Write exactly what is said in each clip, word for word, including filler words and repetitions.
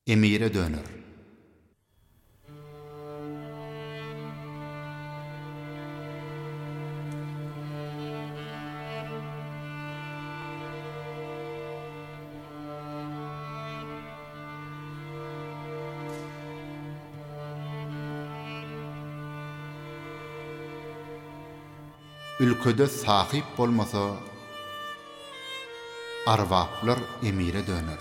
emire dönür. Ülkede sahip bolmasa arwaplar emire döner.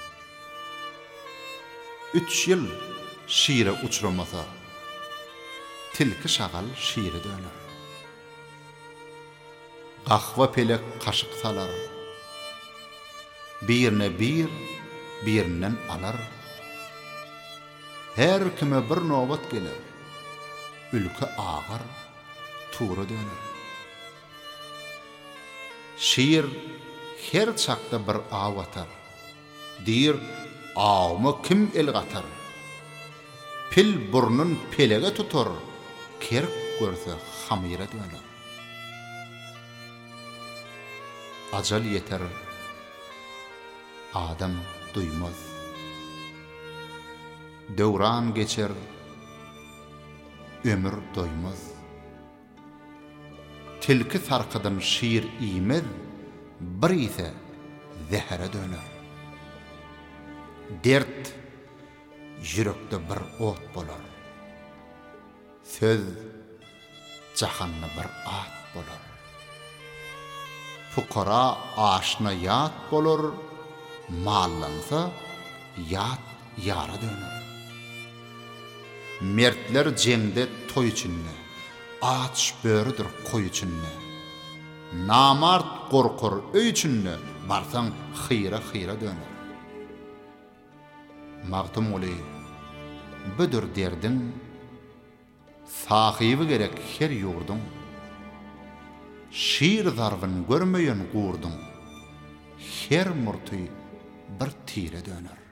Üç yıl şiire uçramasa tilki şagal şiire döner. Gahva pelek kaşık salar. Birine bir, birinden alar. Her kime bir nobat gelir. Ülke ağır, tuğra döner. Şiir her çakda bir ağ atar. Dir, ağımı kim el gatar? Pil burnun pelege tutur, kerk görse hamire döner. Acal yeter, adam duymaz. Dövran geçer, ömür doymaz. Tilki sarkıdan şiir iymez, bir ise zehre döner. Dert, yürekde bir ot bolar. Söz, cahanna bir at bolar. Fukara aşna yat bolur, mallansa yat yara döner. Mertler jengde toy içinne, aç börüdür koy içinne. Namart korkur öy içinne, barsan hıyra hıyra döner. Magtum oli, büdür derdin, sahibi gerek her yurdun. Şiir zarvın görmeyen gurdun, her murtuy bir tire döner.